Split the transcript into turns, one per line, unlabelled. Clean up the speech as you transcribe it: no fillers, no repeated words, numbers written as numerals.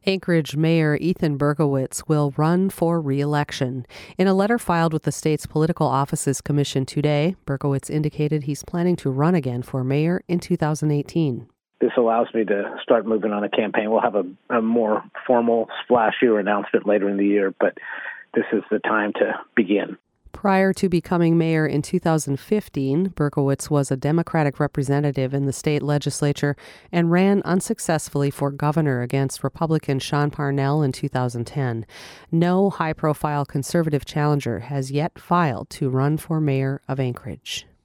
Anchorage Mayor Ethan Berkowitz will run for re-election. In a letter filed with the state's Political Offices Commission today, Berkowitz indicated he's planning to run again for mayor in 2018.
This allows me to start moving on a campaign. We'll have a more formal, splashier announcement later in the year, but this is the time to begin.
Prior to becoming mayor in 2015, Berkowitz was a Democratic representative in the state legislature and ran unsuccessfully for governor against Republican Sean Parnell in 2010. No high-profile conservative challenger has yet filed to run for mayor of Anchorage.